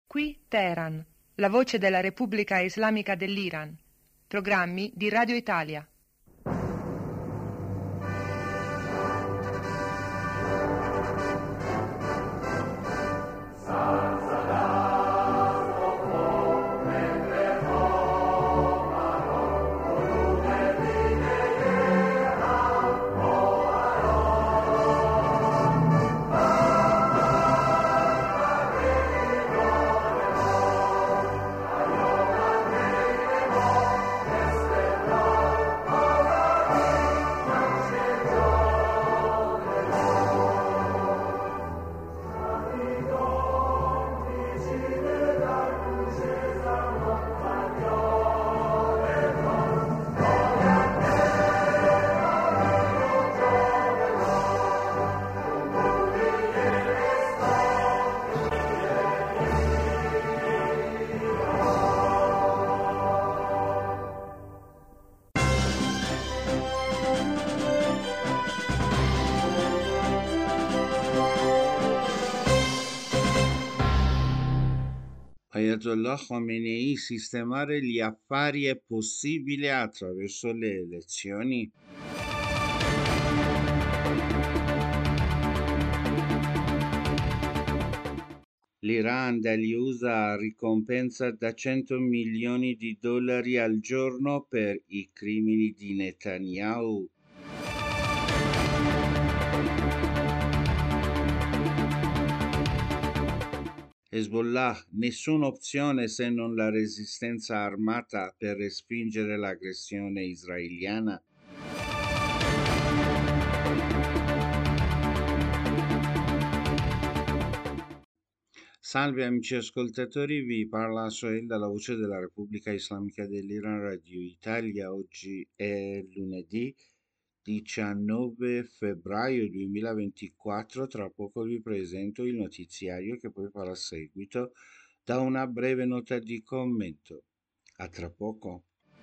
Qui Teheran, la voce della Repubblica Islamica dell'Iran. Programmi di Radio Italia. Ayatollah Khamenei, sistemare gli affari è possibile attraverso le elezioni? L'Iran dagli USA ricompensa da 100 milioni di dollari al giorno per i crimini di Netanyahu. Hezbollah, nessuna opzione se non la resistenza armata per respingere l'aggressione israeliana. Salve amici ascoltatori, vi parla Sohail dalla voce della Repubblica Islamica dell'Iran Radio Italia. Oggi è lunedì 19 febbraio 2024, tra poco vi presento il notiziario che poi farà seguito da una breve nota di commento. A tra poco.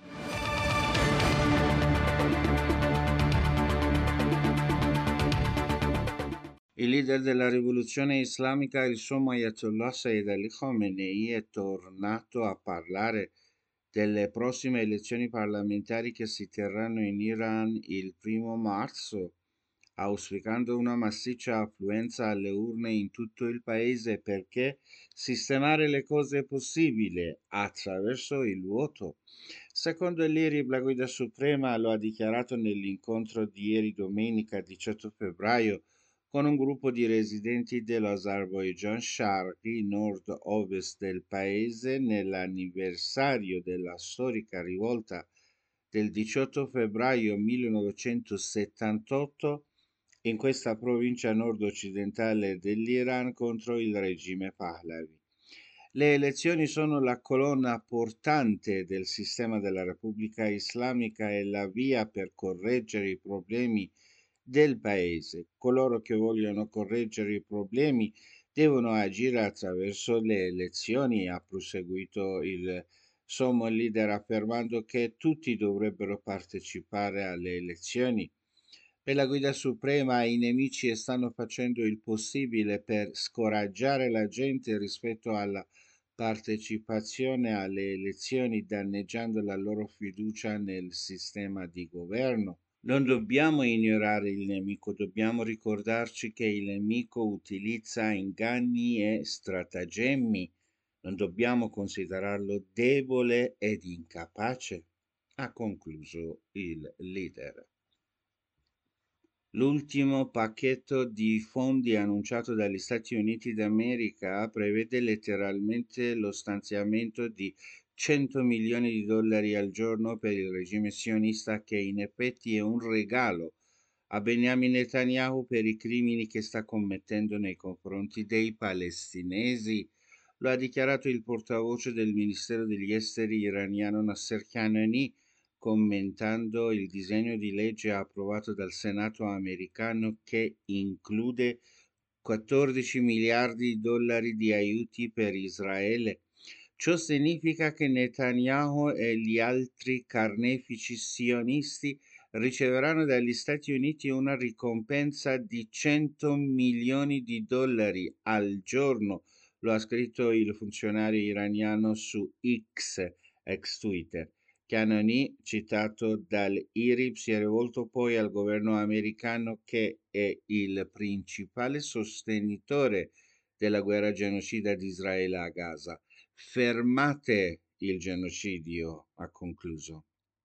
Il leader della rivoluzione islamica, il sommo Ayatollah Sayyid Ali Khamenei, è tornato a parlare delle prossime elezioni parlamentari che si terranno in Iran il 1° marzo, auspicando una massiccia affluenza alle urne in tutto il paese perché sistemare le cose è possibile attraverso il voto. Secondo l'IRIB, la guida suprema lo ha dichiarato nell'incontro di ieri domenica 18 febbraio con un gruppo di residenti dell'Azerbaijan Sharqi, nord-ovest del paese, nell'anniversario della storica rivolta del 18 febbraio 1978 in questa provincia nord-occidentale dell'Iran contro il regime Pahlavi. Le elezioni sono la colonna portante del sistema della Repubblica Islamica e la via per correggere i problemi del paese. Coloro che vogliono correggere i problemi devono agire attraverso le elezioni, ha proseguito il sommo leader affermando che tutti dovrebbero partecipare alle elezioni. Per la guida suprema i nemici stanno facendo il possibile per scoraggiare la gente rispetto alla partecipazione alle elezioni, danneggiando la loro fiducia nel sistema di governo. Non dobbiamo ignorare il nemico, dobbiamo ricordarci che il nemico utilizza inganni e stratagemmi. Non dobbiamo considerarlo debole ed incapace, ha concluso il leader. L'ultimo pacchetto di fondi annunciato dagli Stati Uniti d'America prevede letteralmente lo stanziamento di 100 milioni di dollari al giorno per il regime sionista, che in effetti è un regalo a Benjamin Netanyahu per i crimini che sta commettendo nei confronti dei palestinesi. Lo ha dichiarato il portavoce del Ministero degli Esteri iraniano Nasser Kanani, commentando il disegno di legge approvato dal Senato americano che include 14 miliardi di dollari di aiuti per Israele. Ciò significa che Netanyahu e gli altri carnefici sionisti riceveranno dagli Stati Uniti una ricompensa di 100 milioni di dollari al giorno. lo ha scritto il funzionario iraniano su X, ex Twitter. Canoni, citato dall'IRIB, si è rivolto poi al governo americano che è il principale sostenitore della guerra genocida di Israele a Gaza. Fermate il genocidio, ha concluso.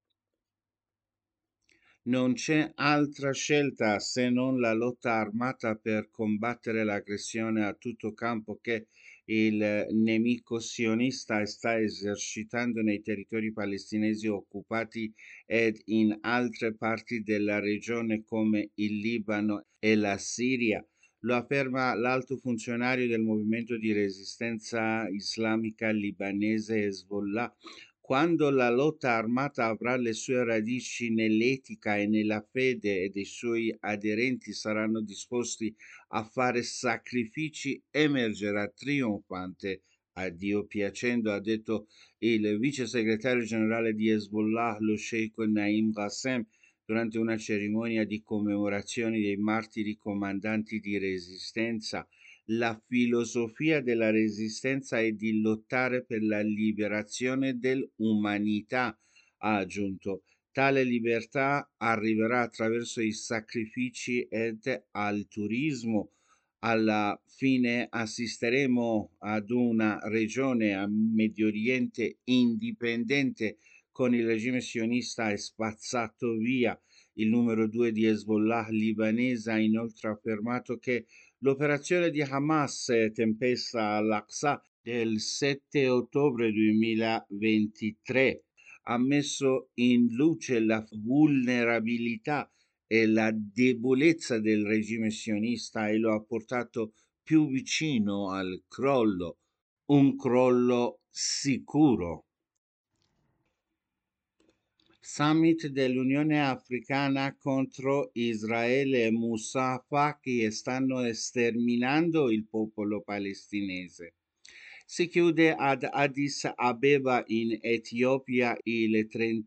Non c'è altra scelta se non la lotta armata per combattere l'aggressione a tutto campo che il nemico sionista sta esercitando nei territori palestinesi occupati ed in altre parti della regione come il Libano e la Siria. Lo afferma l'alto funzionario del movimento di resistenza islamica libanese Hezbollah. Quando la lotta armata avrà le sue radici nell'etica e nella fede ed i suoi aderenti saranno disposti a fare sacrifici, emergerà trionfante a Dio piacendo, ha detto il vice segretario generale di Hezbollah, lo Sheikh Naim Qassem, durante una cerimonia di commemorazione dei martiri comandanti di resistenza. La filosofia della resistenza è di lottare per la liberazione dell'umanità, ha aggiunto. Tale libertà arriverà attraverso i sacrifici ed altruismo. Alla fine assisteremo ad una regione a Medio Oriente indipendente con il regime sionista è spazzato via. Il numero 2 di Hezbollah libanese ha inoltre affermato che l'operazione di Hamas Tempesta al-Aqsa del 7 ottobre 2023 ha messo in luce la vulnerabilità e la debolezza del regime sionista e lo ha portato più vicino al crollo, un crollo sicuro. Summit dell'Unione Africana contro Israele, Moussa Faki stanno sterminando il popolo palestinese. Si chiude ad Addis Abeba in Etiopia il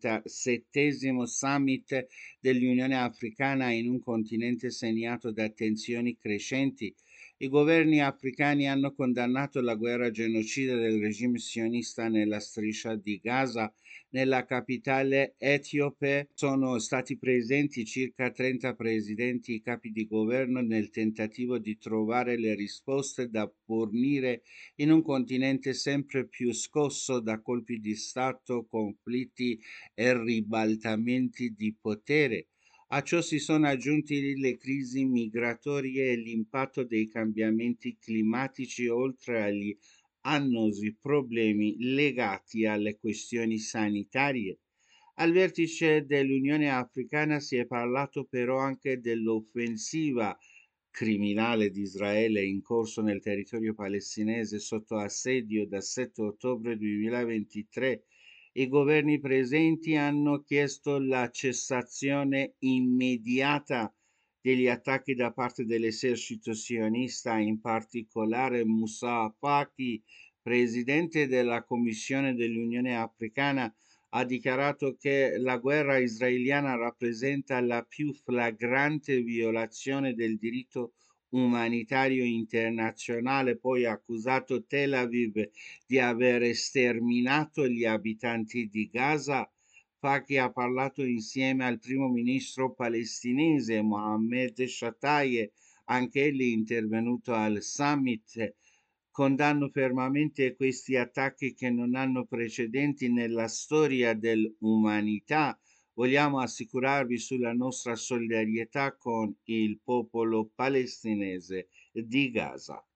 37° summit dell'Unione Africana in un continente segnato da tensioni crescenti. I governi africani hanno condannato la guerra genocida del regime sionista nella striscia di Gaza. Nella capitale etiope sono stati presenti circa 30 presidenti e capi di governo nel tentativo di trovare le risposte da fornire in un continente sempre più scosso da colpi di Stato, conflitti e ribaltamenti di potere. A ciò si sono aggiunti le crisi migratorie e l'impatto dei cambiamenti climatici, oltre agli annosi problemi legati alle questioni sanitarie. Al vertice dell'Unione Africana si è parlato però anche dell'offensiva criminale di Israele in corso nel territorio palestinese sotto assedio dal 7 ottobre 2023. I governi presenti hanno chiesto la cessazione immediata degli attacchi da parte dell'esercito sionista, in particolare Moussa Faki, presidente della Commissione dell'Unione Africana, ha dichiarato che la guerra israeliana rappresenta la più flagrante violazione del diritto umanitario internazionale, poi ha accusato Tel Aviv di aver sterminato gli abitanti di Gaza. Faki ha parlato insieme al primo ministro palestinese Mohammed Shataye, anch'egli intervenuto al summit. Condanno fermamente questi attacchi che non hanno precedenti nella storia dell'umanità. Vogliamo assicurarvi sulla nostra solidarietà con il popolo palestinese di Gaza.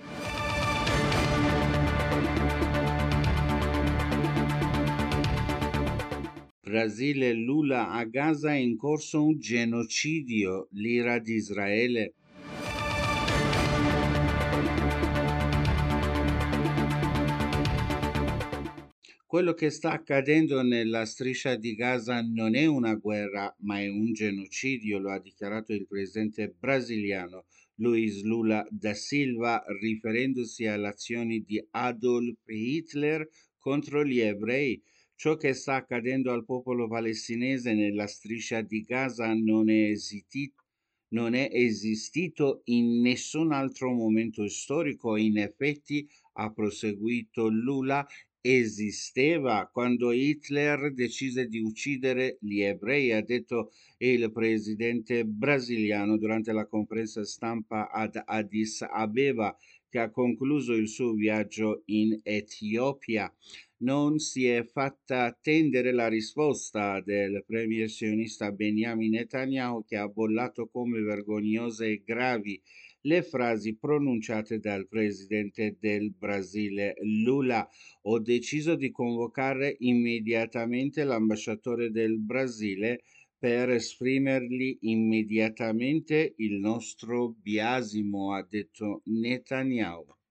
Brasile, Lula, a Gaza è in corso un genocidio, l'ira di Israele. Quello che sta accadendo nella striscia di Gaza non è una guerra, ma è un genocidio, lo ha dichiarato il presidente brasiliano Luiz Lula da Silva, riferendosi alle azioni di Adolf Hitler contro gli ebrei. Ciò che sta accadendo al popolo palestinese nella striscia di Gaza non è non è esistito in nessun altro momento storico. In effetti, ha proseguito Lula, esisteva quando Hitler decise di uccidere gli ebrei, ha detto il presidente brasiliano durante la conferenza stampa ad Addis Abeba, che ha concluso il suo viaggio in Etiopia. Non si è fatta attendere la risposta del premier sionista Benjamin Netanyahu, che ha bollato come vergognose e gravi le frasi pronunciate dal presidente del Brasile Lula. Ho deciso di convocare immediatamente l'ambasciatore del Brasile per esprimergli immediatamente il nostro biasimo, ha detto Netanyahu.